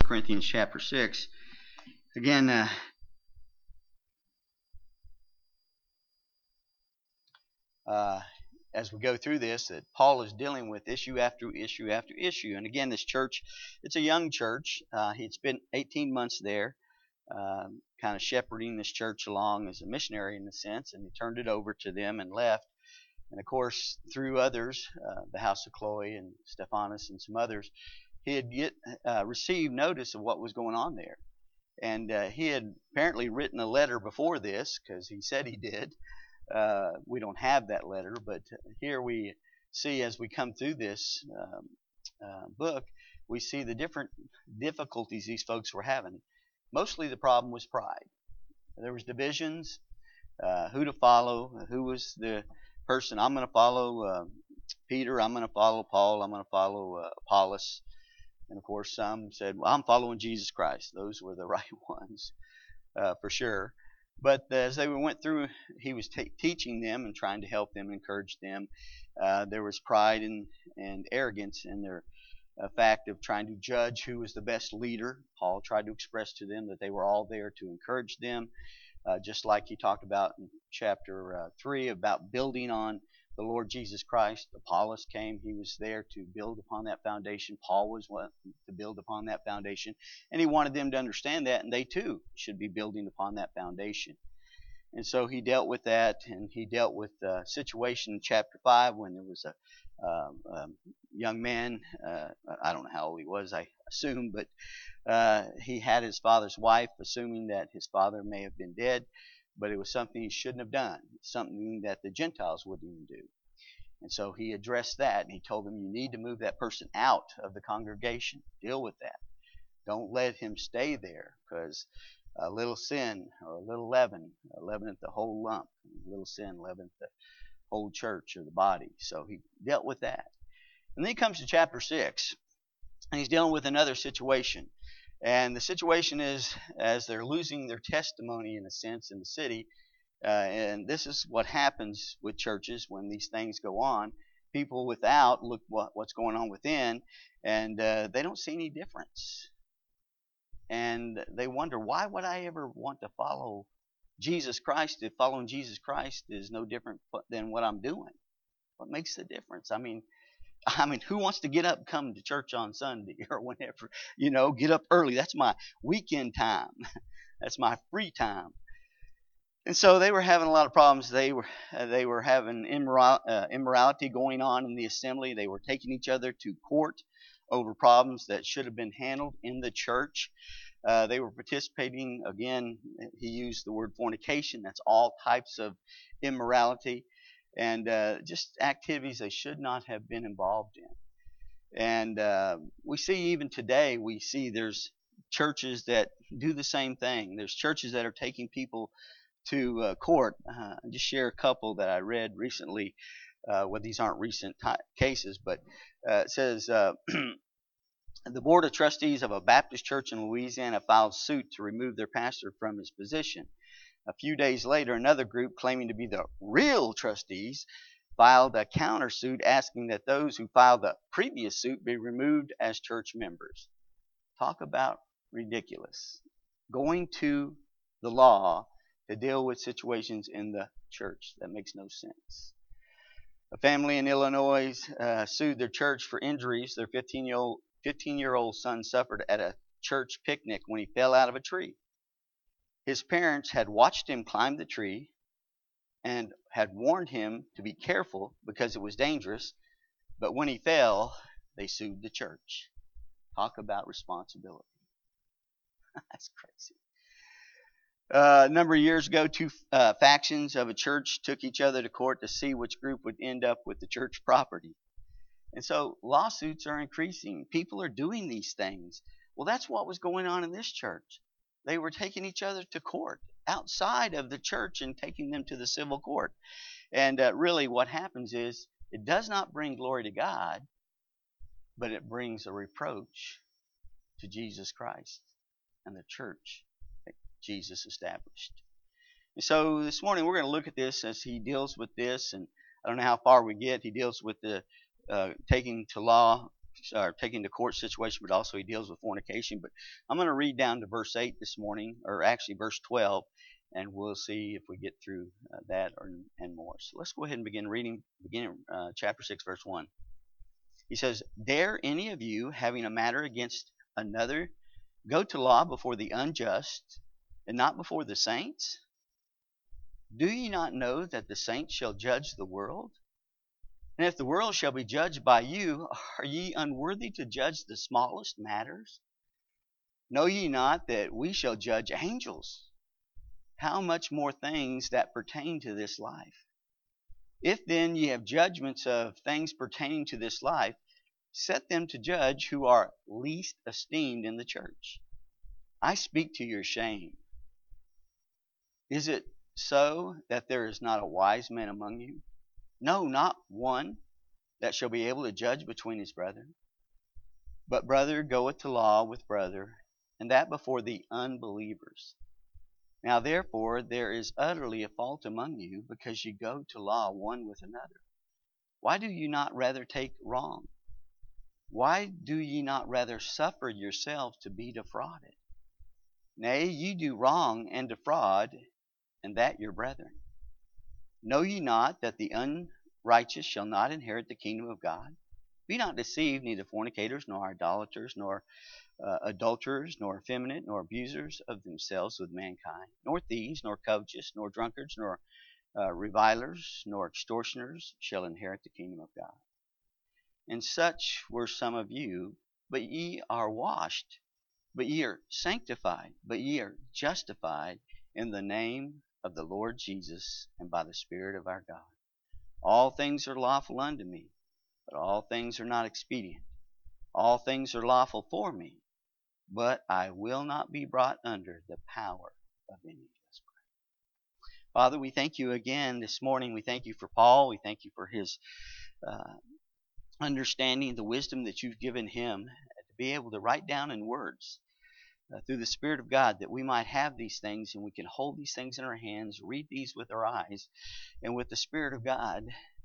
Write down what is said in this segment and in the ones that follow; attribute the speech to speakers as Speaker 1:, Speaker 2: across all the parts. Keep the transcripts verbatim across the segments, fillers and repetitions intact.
Speaker 1: Corinthians chapter six. Again, uh, uh, as we go through this, that Paul is dealing with issue after issue after issue. And again, this church, it's a young church. Uh, he'd spent eighteen months there, um, kind of shepherding this church along as a missionary in a sense, and he turned it over to them and left. And of course, through others, uh, the house of Chloe and Stephanus and some others, he had get, uh, received notice of what was going on there. And uh, he had apparently written a letter before this, because he said he did. Uh, we don't have that letter, but here we see as we come through this um, uh, book, we see the different difficulties these folks were having. Mostly the problem was pride. There was divisions, uh, who to follow, who was the person. I'm going to follow uh, Peter, I'm going to follow Paul, I'm going to follow uh, Apollos. And of course some said, well, I'm following Jesus Christ. Those were the right ones uh, for sure. But as they went through, he was t- teaching them and trying to help them, encourage them. Uh, there was pride and, and arrogance in their uh, fact of trying to judge who was the best leader. Paul tried to express to them that they were all there to encourage them, uh, just like he talked about in chapter uh, three about building on the Lord Jesus Christ. Apollos came, he was there to build upon that foundation. Paul was one to build upon that foundation, and he wanted them to understand that, and they too should be building upon that foundation. And so he dealt with that, and he dealt with the situation in chapter five when there was a um, um, young man, uh, I don't know how old he was, I assume, but uh, he had his father's wife, assuming that his father may have been dead. But it was something he shouldn't have done, something that the Gentiles wouldn't even do. And so he addressed that, and he told them, you need to move that person out of the congregation. Deal with that. Don't let him stay there, because a little sin or a little leaven leaveneth the whole lump. A little sin leaveneth the whole church or the body. So he dealt with that. And then he comes to chapter six, and he's dealing with another situation. And the situation is, as they're losing their testimony in a sense in the city, uh, and this is what happens with churches when these things go on. People without look what, what's going on within, and uh, they don't see any difference. And they wonder, why would I ever want to follow Jesus Christ if following Jesus Christ is no different than what I'm doing? What makes the difference? I mean, I mean, who wants to get up, come to church on Sunday or whenever, you know, get up early? That's my weekend time. That's my free time. And so they were having a lot of problems. They were uh, they were having immoral, uh, immorality going on in the assembly. They were taking each other to court over problems that should have been handled in the church. Uh, they were participating, again, he used the word fornication. That's all types of immorality. And uh, just activities they should not have been involved in. And uh, we see even today, we see there's churches that do the same thing. There's churches that are taking people to uh, court. Uh, I'll just share a couple that I read recently. Uh, well, these aren't recent t- cases, but uh, it says, uh, the Board of Trustees of a Baptist church in Louisiana filed suit to remove their pastor from his position. A few days later, another group claiming to be the real trustees filed a countersuit asking that those who filed the previous suit be removed as church members. Talk about ridiculous. Going to the law to deal with situations in the church. That makes no sense. A family in Illinois uh, sued their church for injuries their fifteen-year-old fifteen-year-old son suffered at a church picnic when he fell out of a tree. His parents had watched him climb the tree and had warned him to be careful because it was dangerous. But when he fell, they sued the church. Talk about responsibility. That's crazy. Uh, a number of years ago, two uh, factions of a church took each other to court to see which group would end up with the church property. And so lawsuits are increasing. People are doing these things. Well, that's what was going on in this church. They were taking each other to court outside of the church and taking them to the civil court. And uh, really what happens is it does not bring glory to God, but it brings a reproach to Jesus Christ and the church that Jesus established. And so this morning we're going to look at this as he deals with this. And I don't know how far we get. He deals with the uh, taking to law or taking the court situation, but also he deals with fornication. But I'm going to read down to verse eight this morning, or actually verse twelve, and we'll see if we get through uh, that or, and more. So let's go ahead and begin reading, beginning uh, chapter six, verse one. He says, "Dare any of you, having a matter against another, go to law before the unjust, and not before the saints? Do ye not know that the saints shall judge the world? And if the world shall be judged by you, are ye unworthy to judge the smallest matters? Know ye not that we shall judge angels? How much more things that pertain to this life? If then ye have judgments of things pertaining to this life, set them to judge who are least esteemed in the church. I speak to your shame. Is it so that there is not a wise man among you? No, not one, that shall be able to judge between his brethren. But brother goeth to law with brother, and that before the unbelievers. Now therefore there is utterly a fault among you, because ye go to law one with another. Why do you not rather take wrong? Why do ye not rather suffer yourselves to be defrauded? Nay, ye do wrong and defraud, and that your brethren. Know ye not that the unrighteous shall not inherit the kingdom of God? Be not deceived, neither fornicators, nor idolaters, nor uh, adulterers, nor effeminate, nor abusers of themselves with mankind, nor thieves, nor covetous, nor drunkards, nor uh, revilers, nor extortioners shall inherit the kingdom of God. And such were some of you, but ye are washed, but ye are sanctified, but ye are justified in the name of the Lord Jesus, and by the Spirit of our God. All things are lawful unto me, but all things are not expedient. All things are lawful for me, but I will not be brought under the power of any. Let's pray. Father, we thank you again this morning. We thank you for Paul. We thank you for his uh, understanding, the wisdom that you've given him to be able to write down in words Uh, through the Spirit of God, that we might have these things and we can hold these things in our hands, read these with our eyes, and with the Spirit of God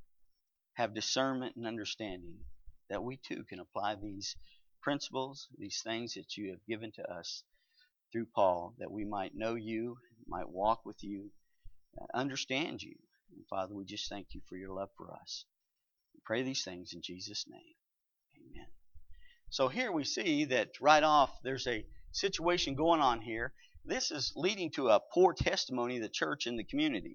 Speaker 1: have discernment and understanding, that we too can apply these principles, these things that you have given to us through Paul, that we might know you, might walk with you, uh, understand you. And Father, we just thank you for your love for us. We pray these things in Jesus' name. Amen. So here we see that right off there's a situation going on here. This is leading to a poor testimony of the church and the community.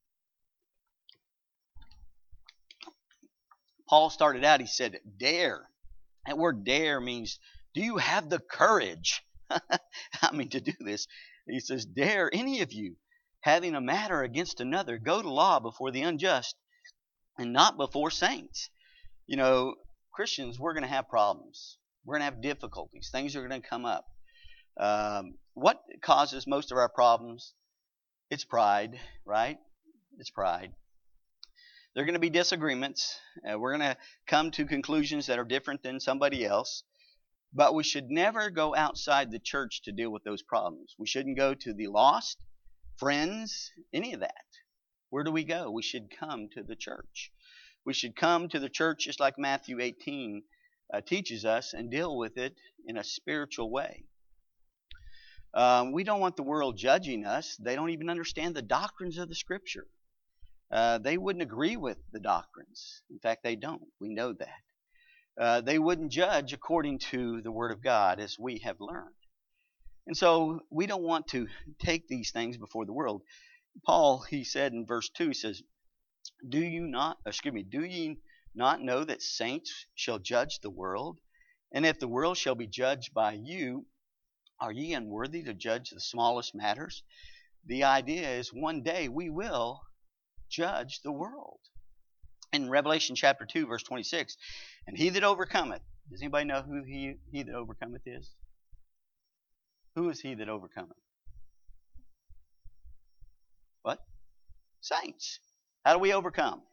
Speaker 1: Paul started out, he said, dare. That word dare means, do you have the courage? I mean, to do this. He says, dare any of you, having a matter against another, go to law before the unjust, and not before saints. You know, Christians, we're going to have problems. We're going to have difficulties. Things are going to come up. Um, what causes most of our problems? It's pride, right? It's pride. There are going to be disagreements. Uh, we're going to come to conclusions that are different than somebody else. But we should never go outside the church to deal with those problems. We shouldn't go to the lost, friends, any of that. Where do we go? We should come to the church. We should come to the church just like Matthew eighteen uh, teaches us, and deal with it in a spiritual way. Um, we don't want the world judging us. They don't even understand the doctrines of the Scripture. Uh, they wouldn't agree with the doctrines. In fact, they don't. We know that. Uh, they wouldn't judge according to the Word of God as we have learned. And so we don't want to take these things before the world. Paul, he said in verse two, he says, Do you not, excuse me, do ye not know that saints shall judge the world? And if the world shall be judged by you, are ye unworthy to judge the smallest matters? The idea is one day we will judge the world. In Revelation chapter two, verse twenty-six, and he that overcometh, does anybody know who he, he that overcometh is? Who is he that overcometh? What? Saints. How do we overcome?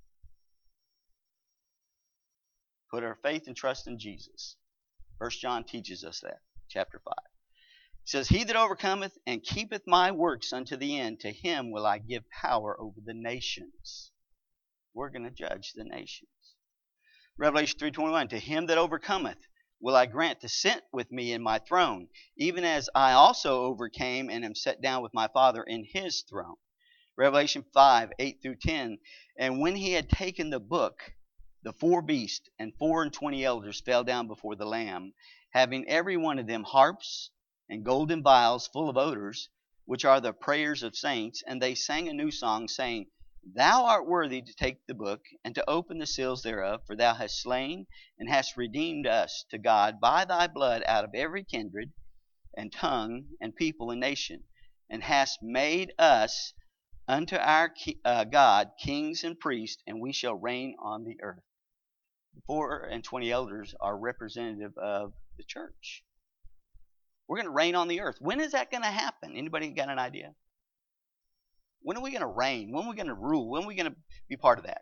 Speaker 1: Put our faith and trust in Jesus. First John teaches us that, chapter five. It says, He that overcometh and keepeth my works unto the end, to him will I give power over the nations. We're going to judge the nations. Revelation three twenty-one, to him that overcometh will I grant to sit with me in my throne, even as I also overcame and am set down with my Father in his throne. Revelation five eight through ten, and when he had taken the book, the four beasts and four and twenty elders fell down before the Lamb, having every one of them harps and golden vials full of odors, which are the prayers of saints. And they sang a new song, saying, Thou art worthy to take the book and to open the seals thereof, for thou hast slain and hast redeemed us to God by thy blood out of every kindred and tongue and people and nation, and hast made us unto our uh, God kings and priests, and we shall reign on the earth. The four and twenty elders are representative of the church. We're going to reign on the earth. When is that going to happen? Anybody got an idea? When are we going to reign? When are we going to rule? When are we going to be part of that?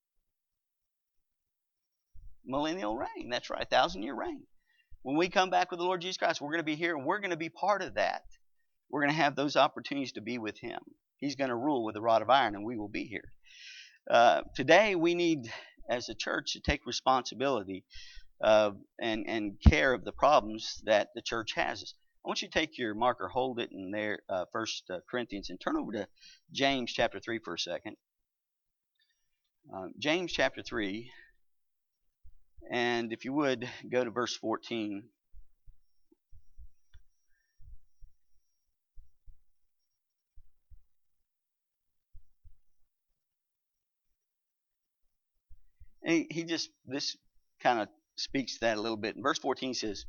Speaker 1: Millennial reign. That's right. Thousand year reign. When we come back with the Lord Jesus Christ, we're going to be here and we're going to be part of that. We're going to have those opportunities to be with him. He's going to rule with a rod of iron and we will be here. Uh, today we need, as a church, to take responsibility uh, and, and care of the problems that the church has. I want you to take your marker, hold it in there, uh, First Corinthians, and turn over to James chapter three for a second. Uh, James chapter three, and if you would, go to verse fourteen. He, he just, this kind of speaks to that a little bit. In verse fourteen says,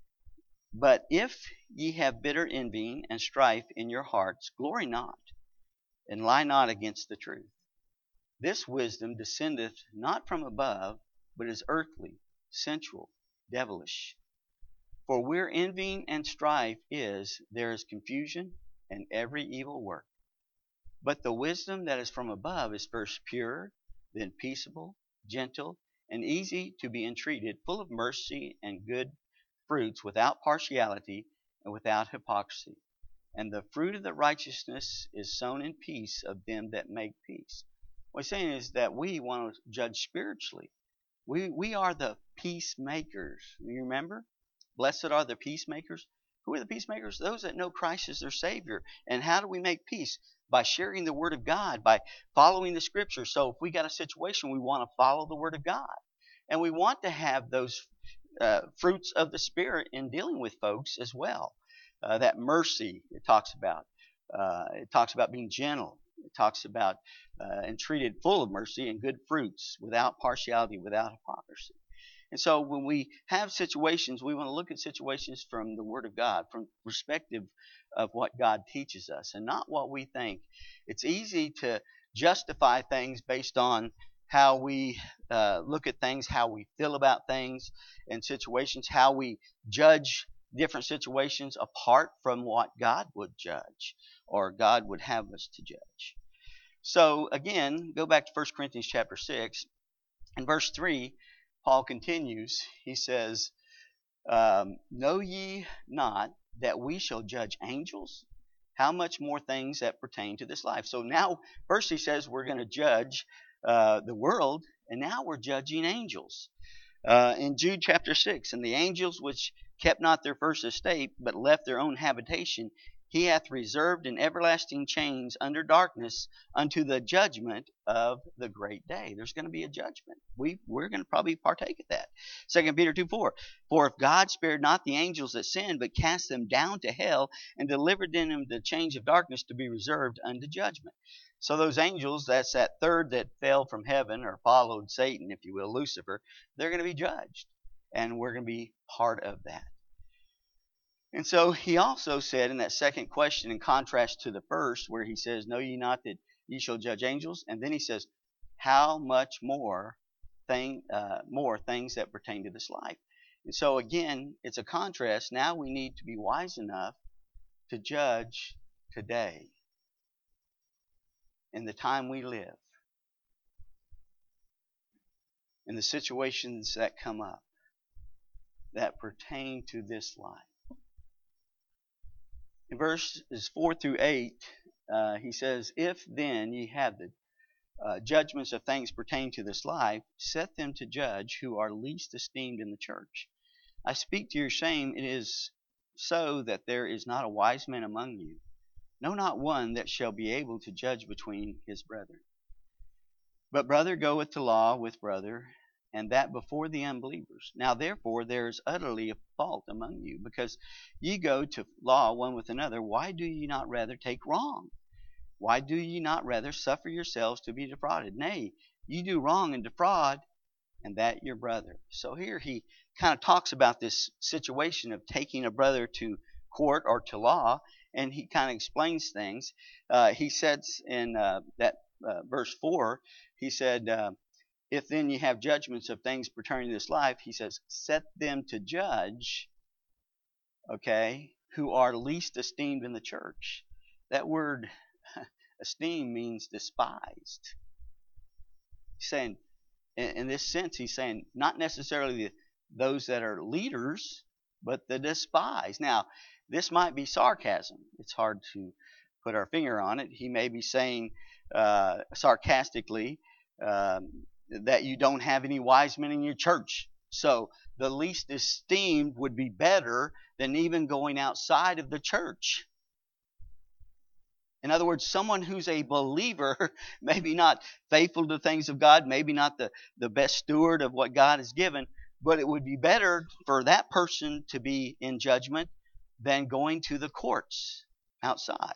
Speaker 1: But if ye have bitter envying and strife in your hearts, glory not, and lie not against the truth. This wisdom descendeth not from above, but is earthly, sensual, devilish. For where envying and strife is, there is confusion and every evil work. But the wisdom that is from above is first pure, then peaceable, gentle, and easy to be entreated, full of mercy and good fruits, without partiality and without hypocrisy. And the fruit of the righteousness is sown in peace of them that make peace. What he's saying is that we want to judge spiritually. We we are the peacemakers. You remember? Blessed are the peacemakers. Who are the peacemakers? Those that know Christ as their Savior. And how do we make peace? By sharing the Word of God, by following the Scripture. So if we got a situation, we want to follow the Word of God. And we want to have those uh, fruits of the Spirit in dealing with folks as well. Uh, that mercy it talks about. Uh, it talks about being gentle. It talks about uh, and treated full of mercy and good fruits, without partiality, without hypocrisy. And so when we have situations, we want to look at situations from the Word of God, from perspective of what God teaches us, and not what we think. It's easy to justify things based on how we uh, look at things, how we feel about things and situations, how we judge different situations apart from what God would judge or God would have us to judge. So again, go back to First Corinthians chapter six. In verse three, Paul continues. He says, um, Know ye not that we shall judge angels? How much more things that pertain to this life? So now, first he says we're going to judge uh, the world, and now we're judging angels. Uh, in Jude chapter six, and the angels which kept not their first estate, but left their own habitation, he hath reserved in everlasting chains under darkness unto the judgment of the great day. There's going to be a judgment. We, we're going to probably partake of that. Second Peter two four, For if God spared not the angels that sinned, but cast them down to hell, and delivered them in the chains of darkness to be reserved unto judgment. So those angels, that's that third that fell from heaven or followed Satan, if you will, Lucifer, they're going to be judged. And we're going to be part of that. And so he also said in that second question, in contrast to the first, where he says, Know ye not that ye shall judge angels? And then he says, How much more thing, uh, more things that pertain to this life? And so again, it's a contrast. Now we need to be wise enough to judge today, in the time we live, in the situations that come up that pertain to this life. In verses four through eight, uh, he says, If then ye have the uh, judgments of things pertaining to this life, set them to judge who are least esteemed in the church. I speak to your shame. It is so that there is not a wise man among you, no, not one, that shall be able to judge between his brethren. But brother goeth to law with brother, and that before the unbelievers. Now therefore there is utterly a fault among you, because ye go to law one with another. Why do ye not rather take wrong? Why do ye not rather suffer yourselves to be defrauded? Nay, ye do wrong and defraud, and that your brother. So here he kind of talks about this situation of taking a brother to court or to law, and he kind of explains things. Uh, he says in uh, that uh, verse four, he said, uh, if then you have judgments of things pertaining to this life, he says, set them to judge, okay, who are least esteemed in the church. That word esteem means despised. He's saying, in, in this sense, he's saying not necessarily the, those that are leaders, but the despised. Now, this might be sarcasm. It's hard to put our finger on it. He may be saying uh, sarcastically, um, that you don't have any wise men in your church. So the least esteemed would be better than even going outside of the church. In other words, someone who's a believer, maybe not faithful to the things of God, maybe not the, the best steward of what God has given, but it would be better for that person to be in judgment than going to the courts outside.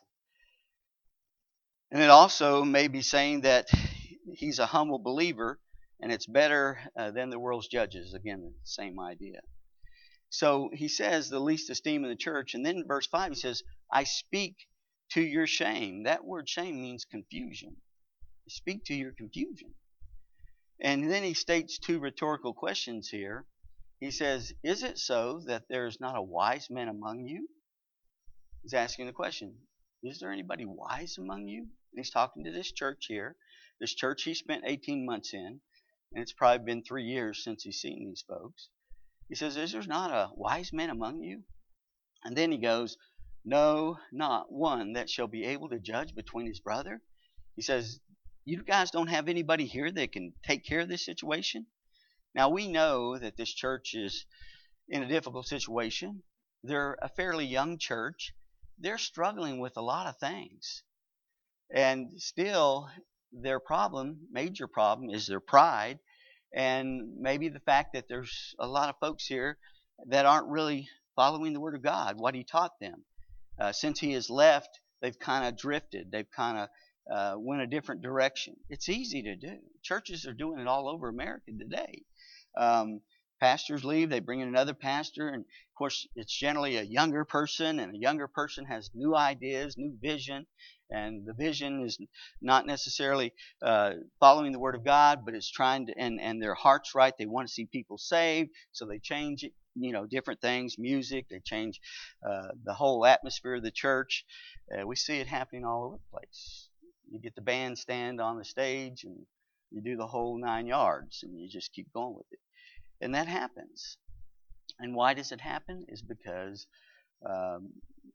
Speaker 1: And it also may be saying that he's a humble believer, and it's better uh, than the world's judges. Again, the same idea. So he says the least esteem in the church. And then in verse five he says, I speak to your shame. That word shame means confusion. I speak to your confusion. And then he states two rhetorical questions here. He says, is it so that there is not a wise man among you? He's asking the question, is there anybody wise among you? And he's talking to this church here. This church he spent eighteen months in. And it's probably been three years since he's seen these folks. He says, is there not a wise man among you? And then he goes, no, not one that shall be able to judge between his brother. He says, you guys don't have anybody here that can take care of this situation? Now we know that this church is in a difficult situation. They're a fairly young church. They're struggling with a lot of things. And still, their problem, major problem, is their pride, and maybe the fact that there's a lot of folks here that aren't really following the Word of God, what He taught them. Uh, since He has left, they've kind of drifted. They've kind of uh, went a different direction. It's easy to do. Churches are doing it all over America today. Um, pastors leave, they bring in another pastor, and of course it's generally a younger person, and a younger person has new ideas, new vision, and the vision is not necessarily uh, following the Word of God, but it's trying to, and, and their heart's right. They want to see people saved, so they change it, you know, different things, music. They change uh, the whole atmosphere of the church. Uh, we see it happening all over the place. You get the bandstand on the stage, and you do the whole nine yards, and you just keep going with it. And that happens. And why does it happen? Is because um,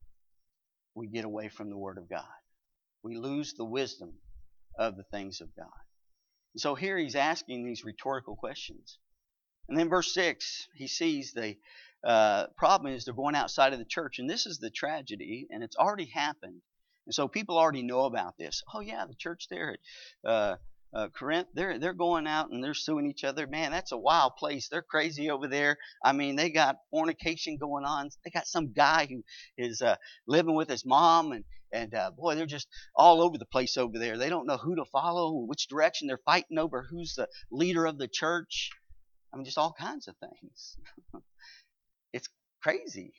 Speaker 1: we get away from the Word of God. We lose the wisdom of the things of God. And so here he's asking these rhetorical questions. And then verse six, he sees the uh, problem is they're going outside of the church. And this is the tragedy, and it's already happened. And so people already know about this. Oh yeah, the church there at uh, uh, Corinth, they're they're going out and they're suing each other. Man, that's a wild place. They're crazy over there. I mean, they got fornication going on. They got some guy who is uh, living with his mom, and and uh, boy, they're just all over the place over there. They don't know who to follow, which direction. They're fighting over who's the leader of the church. I mean, just all kinds of things. It's crazy.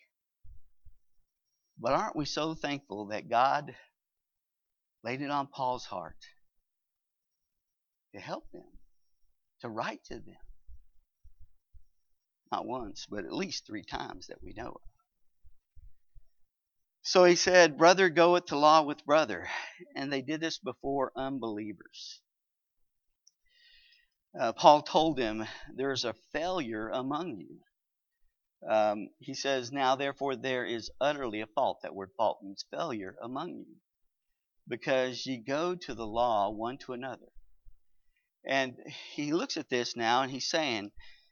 Speaker 1: But aren't we so thankful that God laid it on Paul's heart to help them, to write to them? Not once, but at least three times that we know of. So he said, brother goeth to law with brother. And they did this before unbelievers. Uh, Paul told them, there is a failure among you. Um, he says, now therefore there is utterly a fault. That word fault means failure among you. Because ye go to the law one to another. And he looks at this now and he's saying,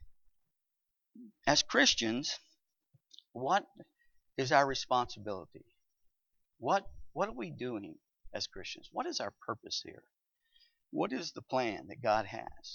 Speaker 1: as Christians, what is our responsibility? What what are we doing as Christians? What is our purpose here? What is the plan that God has?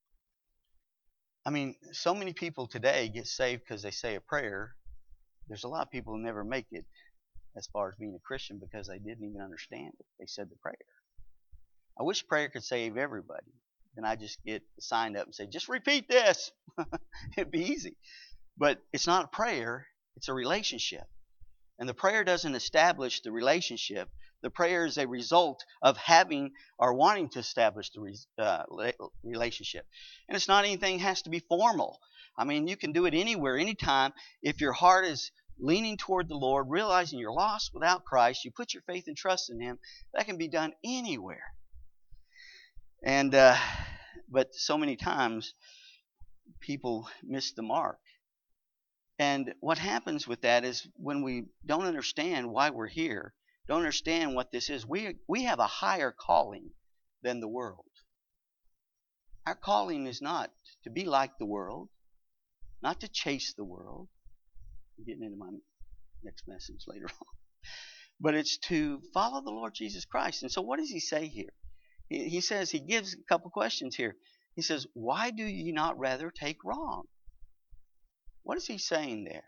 Speaker 1: I mean, so many people today get saved because they say a prayer. There's a lot of people who never make it as far as being a Christian because they didn't even understand it. They said the prayer. I wish prayer could save everybody. Then I just get signed up and say, just repeat this. It'd be easy. But it's not a prayer. It's a relationship. And the prayer doesn't establish the relationship. The prayer is a result of having or wanting to establish the uh, relationship. And it's not anything that has to be formal. I mean, you can do it anywhere, anytime. If your heart is leaning toward the Lord, realizing you're lost without Christ, you put your faith and trust in Him, that can be done anywhere. And uh, but so many times people miss the mark. And what happens with that is when we don't understand why we're here, don't understand what this is, we we have a higher calling than the world. Our calling is not to be like the world, not to chase the world. I'm getting into my next message later on. But it's to follow the Lord Jesus Christ. And so what does he say here? He, he says, he gives a couple questions here. He says, why do you not rather take wrong? What is he saying there?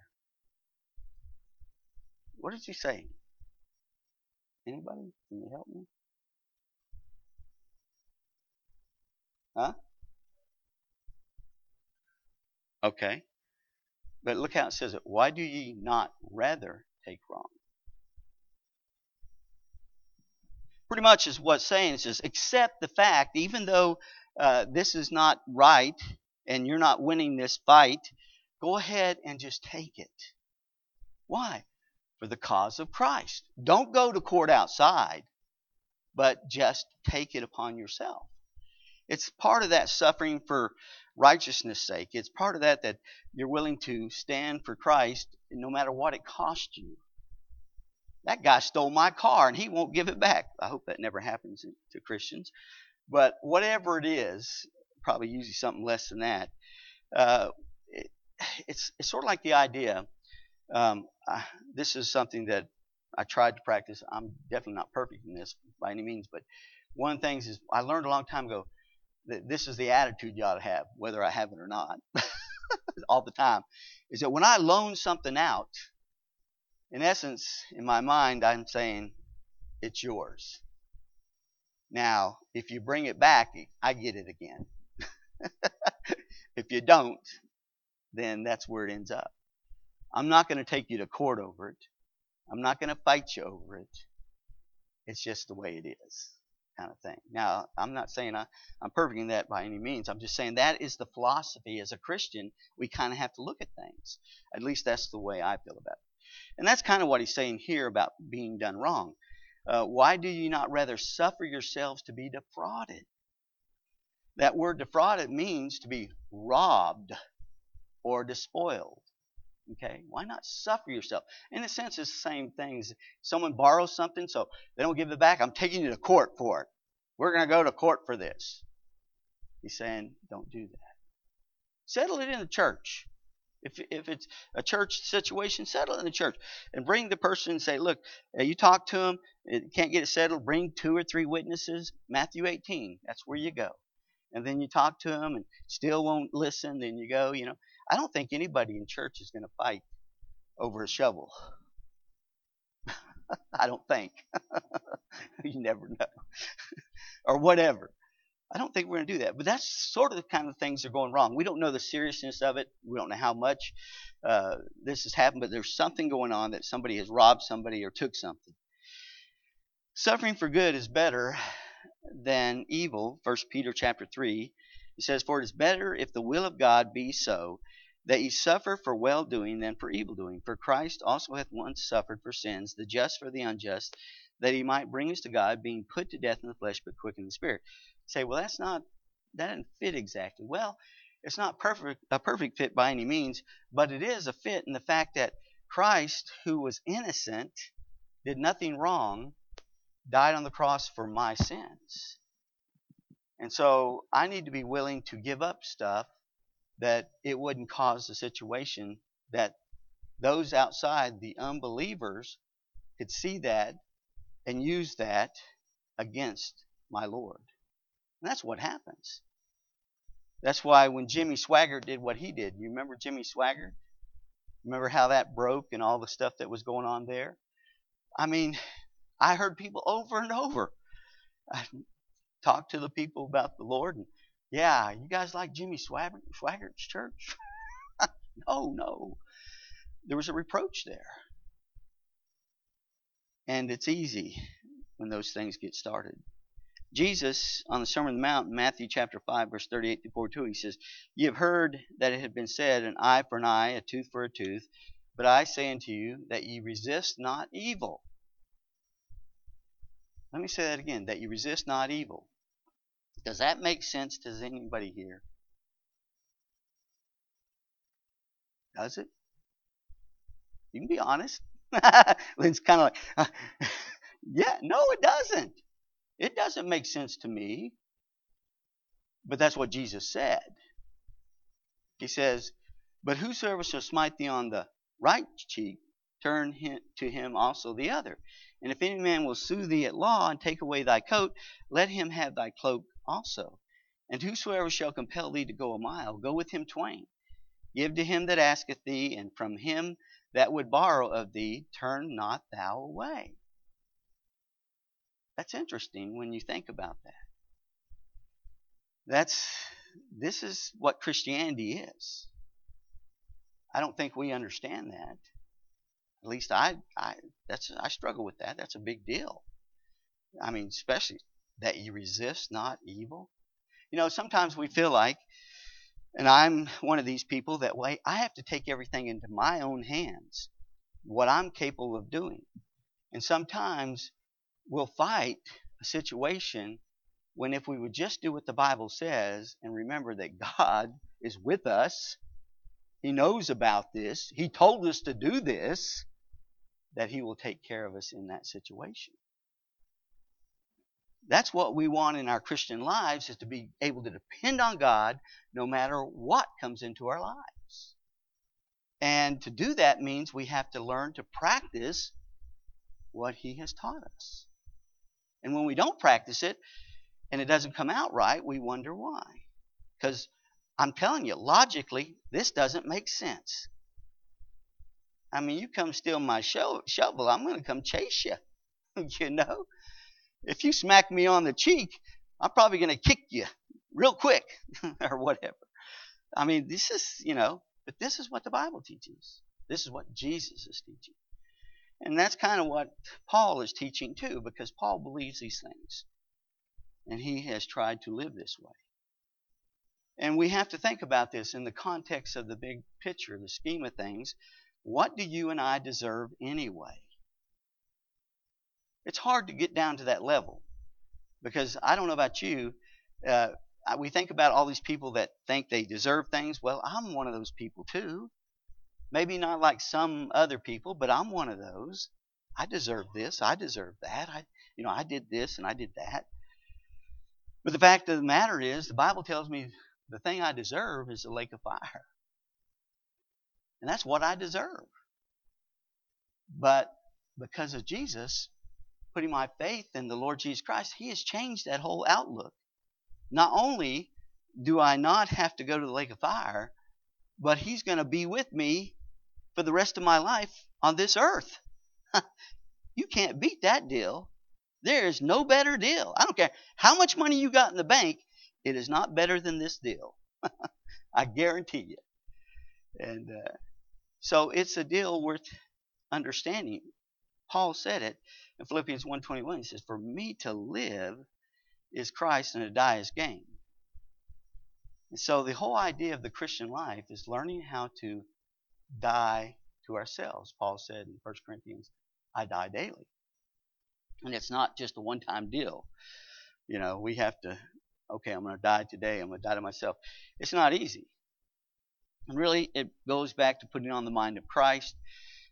Speaker 1: What is he saying? Anybody? Can you help me? Huh? Okay. But look how it says it. Why do ye not rather take wrong? Pretty much is what's saying. It says, accept the fact, even though uh, this is not right and you're not winning this fight, go ahead and just take it. Why? For the cause of Christ. Don't go to court outside, but just take it upon yourself. It's part of that suffering for righteousness' sake. It's part of that that you're willing to stand for Christ no matter what it costs you. That guy stole my car and he won't give it back. I hope that never happens to Christians. But whatever it is, probably usually something less than that, uh, it, it's, it's sort of like the idea. Um, I, this is something that I tried to practice. I'm definitely not perfect in this by any means, but one of the things is I learned a long time ago that this is the attitude you ought to have, whether I have it or not, all the time, is that when I loan something out, in essence, in my mind, I'm saying, it's yours. Now, if you bring it back, I get it again. If you don't, then that's where it ends up. I'm not going to take you to court over it. I'm not going to fight you over it. It's just the way it is, kind of thing. Now, I'm not saying I, I'm perfect in that by any means. I'm just saying that is the philosophy. As a Christian, we kind of have to look at things. At least that's the way I feel about it. And that's kind of what he's saying here about being done wrong. Uh, why do you not rather suffer yourselves to be defrauded? That word defrauded means to be robbed or despoiled. Okay, why not suffer yourself? In a sense, it's the same things. Someone borrows something, so they don't give it back. I'm taking you to court for it. We're going to go to court for this. He's saying, don't do that. Settle it in the church. If if it's a church situation, settle it in the church. And bring the person and say, look, you talk to them, it can't get it settled, bring two or three witnesses. Matthew eighteen, that's where you go. And then you talk to them and still won't listen, then you go, you know. I don't think anybody in church is going to fight over a shovel. I don't think. You never know. Or whatever. I don't think we're going to do that. But that's sort of the kind of things that are going wrong. We don't know the seriousness of it. We don't know how much uh, this has happened, but there's something going on that somebody has robbed somebody or took something. Suffering for good is better than evil. First Peter chapter three. It says, for it is better if the will of God be so, that ye suffer for well-doing than for evil-doing. For Christ also hath once suffered for sins, the just for the unjust, that he might bring us to God, being put to death in the flesh, but quick in the spirit. You say, well, that's not, that doesn't fit exactly. Well, it's not perfect, a perfect fit by any means, but it is a fit in the fact that Christ, who was innocent, did nothing wrong, died on the cross for my sins. And so I need to be willing to give up stuff that it wouldn't cause the situation that those outside, the unbelievers, could see that and use that against my Lord. And that's what happens. That's why when Jimmy Swaggart did what he did, you remember Jimmy Swaggart? Remember how that broke and all the stuff that was going on there? I mean, I heard people over and over. I talked to the people about the Lord, and yeah, you guys like Jimmy Swaggart, Swaggart's church? no, no. There was a reproach there. And it's easy when those things get started. Jesus, on the Sermon on the Mount, in Matthew chapter five, verse thirty-eight to forty-two, he says, "Ye have heard that it had been said, an eye for an eye, a tooth for a tooth. But I say unto you, that ye resist not evil." Let me say that again, that ye resist not evil. Does that make sense to anybody here? Does it? You can be honest. Lynn's kind of like, yeah, no, it doesn't. It doesn't make sense to me. But that's what Jesus said. He says, "But whosoever shall smite thee on the right cheek, turn him, to him also the other. And if any man will sue thee at law, and take away thy coat, let him have thy cloak also. And whosoever shall compel thee to go a mile, go with him twain. Give to him that asketh thee, and from him that would borrow of thee, turn not thou away." That's interesting when you think about that. That's this is what Christianity is. I don't think we understand that. At least I I that's I struggle with that. That's a big deal. I mean, especially that you resist not evil. You know, sometimes we feel like, and I'm one of these people that way, I have to take everything into my own hands, what I'm capable of doing. And sometimes we'll fight a situation when if we would just do what the Bible says and remember that God is with us, He knows about this, He told us to do this, that He will take care of us in that situation. That's what we want in our Christian lives, is to be able to depend on God no matter what comes into our lives. And to do that means we have to learn to practice what He has taught us. And when we don't practice it, and it doesn't come out right, we wonder why. Because I'm telling you, logically, this doesn't make sense. I mean, you come steal my shovel, I'm going to come chase you. You know? If you smack me on the cheek, I'm probably going to kick you real quick or whatever. I mean, this is, you know, but this is what the Bible teaches. This is what Jesus is teaching. And that's kind of what Paul is teaching too, because Paul believes these things. And he has tried to live this way. And we have to think about this in the context of the big picture, the scheme of things. What do you and I deserve anyway? It's hard to get down to that level, because I don't know about you, uh, we think about all these people that think they deserve things. Well, I'm one of those people too. Maybe not like some other people, but I'm one of those. I deserve this, I deserve that. I, you know, I did this and I did that. But the fact of the matter is, the Bible tells me the thing I deserve is the lake of fire. And that's what I deserve. But because of Jesus, putting my faith in the Lord Jesus Christ, He has changed that whole outlook. Not only do I not have to go to the lake of fire, but He's going to be with me for the rest of my life on this earth. You can't beat that deal. There is no better deal. I don't care how much money you got in the bank, it is not better than this deal. I guarantee you. And uh, so it's a deal worth understanding. Paul said it in Philippians one twenty-one. He says, "For me to live is Christ, and to die is gain." And so the whole idea of the Christian life is learning how to die to ourselves. Paul said in First Corinthians, "I die daily." And it's not just a one-time deal. You know, we have to, okay, I'm going to die today. I'm going to die to myself. It's not easy. And really, it goes back to putting on the mind of Christ.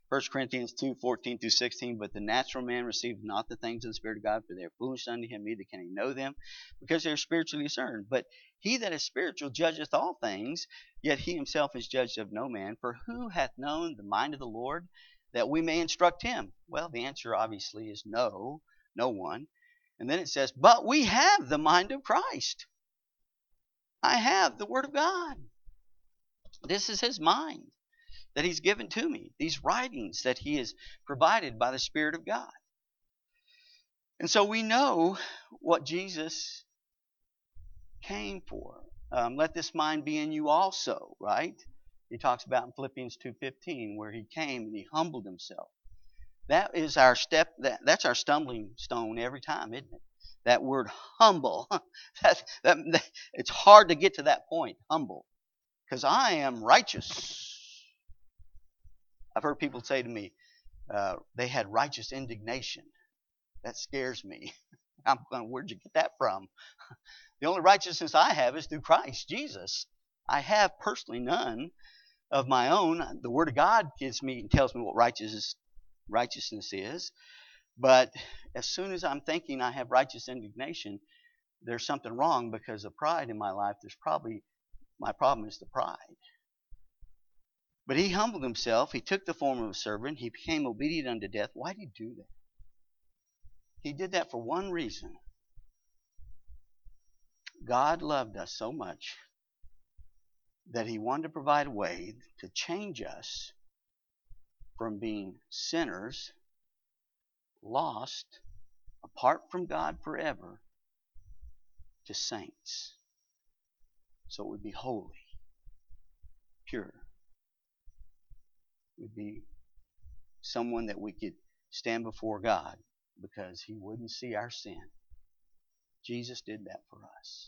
Speaker 1: First Corinthians two, fourteen through sixteen, but the natural man receives not the things of the Spirit of God, for they are foolish unto him, neither can he know them, because they are spiritually discerned. But he that is spiritual judgeth all things, yet he himself is judged of no man. For who hath known the mind of the Lord, that we may instruct him? Well, the answer obviously is no, no one. And then it says, but we have the mind of Christ. I have the Word of God. This is his mind that he's given to me, these writings that he has provided by the Spirit of God. And so we know what Jesus came for. Um, let this mind be in you also, right? He talks about in Philippians two fifteen, where he came and he humbled himself. That is our step, that, that's our stumbling stone every time, isn't it? That word humble. that, that, that, it's hard to get to that point, humble. Because I am righteous. I've heard people say to me, uh, they had righteous indignation. That scares me. I'm going, where'd you get that from? The only righteousness I have is through Christ Jesus. I have personally none of my own. The Word of God gives me and tells me what righteousness righteousness is. But as soon as I'm thinking I have righteous indignation, there's something wrong, because of pride in my life. There's probably, my problem is the pride. But he humbled himself. He took the form of a servant. He became obedient unto death. Why did he do that? He did that for one reason. God loved us so much that he wanted to provide a way to change us from being sinners, lost, apart from God forever, to saints. So it would be holy, pure. Would be someone that we could stand before God because he wouldn't see our sin. Jesus did that for us.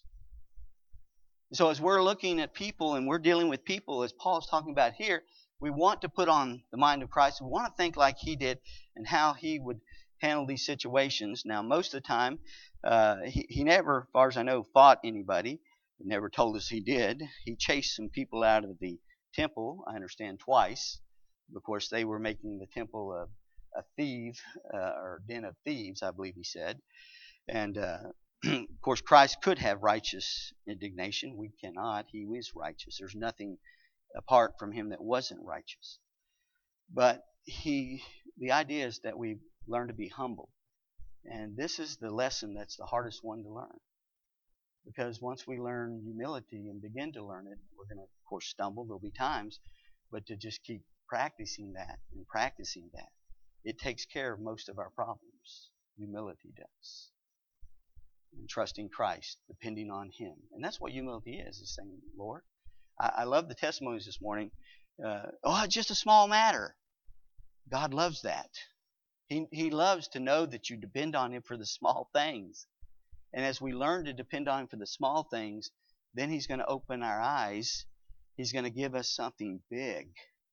Speaker 1: So as we're looking at people and we're dealing with people, as Paul's talking about here, we want to put on the mind of Christ. We want to think like he did and how he would handle these situations. Now, most of the time, uh, he, he never, as far as I know, fought anybody. He never told us he did. He chased some people out of the temple, I understand, twice. Of course, they were making the temple a, a thief, uh, or den of thieves, I believe he said. And, uh, of course, Christ could have righteous indignation. We cannot. He is righteous. There's nothing apart from him that wasn't righteous. But he, the idea is that we learn to be humble. And this is the lesson that's the hardest one to learn. Because once we learn humility and begin to learn it, we're going to, of course, stumble. There'll be times. But to just keep practicing that and practicing that, it takes care of most of our problems. Humility does. And trusting Christ, depending on him. And that's what humility is, is saying, Lord, I, I love the testimonies this morning. Uh, oh, it's just a small matter. God loves that. He, he loves to know that you depend on him for the small things. And as we learn to depend on him for the small things, then he's going to open our eyes. He's going to give us something big.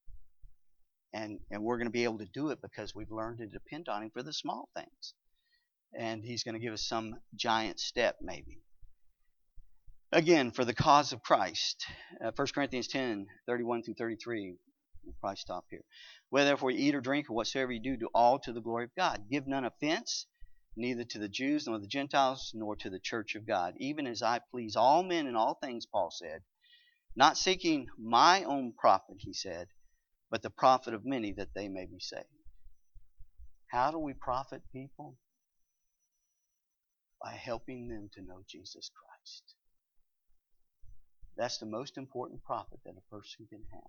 Speaker 1: And, and we're going to be able to do it because we've learned to depend on him for the small things. And he's going to give us some giant step maybe. Again, for the cause of Christ. Uh, First Corinthians ten, thirty-one through thirty-three. We'll probably stop here. Whether therefore you eat or drink or whatsoever you do, do all to the glory of God. Give none offense, neither to the Jews nor the Gentiles, nor to the church of God. Even as I please all men in all things, Paul said. Not seeking my own profit, he said, but the profit of many, that they may be saved. How do we profit people? By helping them to know Jesus Christ. That's the most important profit that a person can have.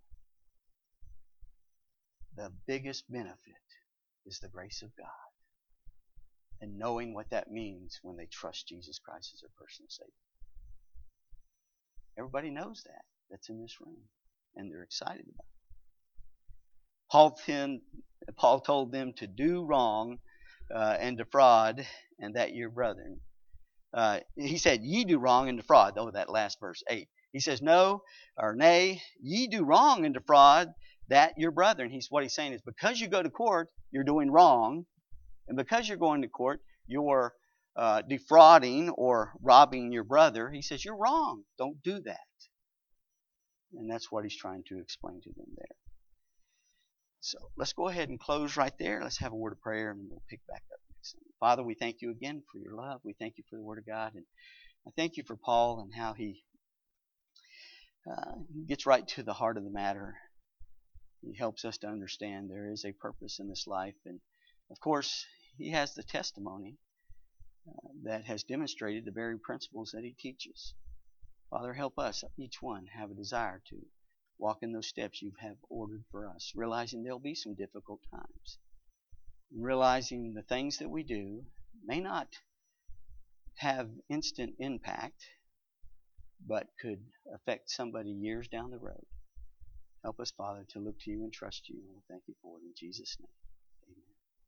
Speaker 1: The biggest benefit is the grace of God. And knowing what that means when they trust Jesus Christ as their personal Savior. Everybody knows that. That's in this room. And they're excited about it. Paul, ten, Paul told them to do wrong uh, and defraud, and that your brethren. Uh, he said, ye do wrong and defraud. Oh, that last verse, eight. He says, no, or nay, ye do wrong and defraud, that your brethren. He's, what he's saying is, because you go to court, you're doing wrong. And because you're going to court, you're uh, defrauding or robbing your brother. He says, you're wrong. Don't do that. And that's what he's trying to explain to them there. So let's go ahead and close right there. Let's have a word of prayer and we'll pick back up next Sunday. Father, we thank you again for your love. We thank you for the Word of God. And I thank you for Paul and how he uh, gets right to the heart of the matter. He helps us to understand there is a purpose in this life. And of course, he has the testimony uh, that has demonstrated the very principles that he teaches. Father, help us, each one, have a desire to walk in those steps you have ordered for us, realizing there'll be some difficult times. Realizing the things that we do may not have instant impact, but could affect somebody years down the road. Help us, Father, to look to you and trust you. And we'll thank you for it in Jesus' name.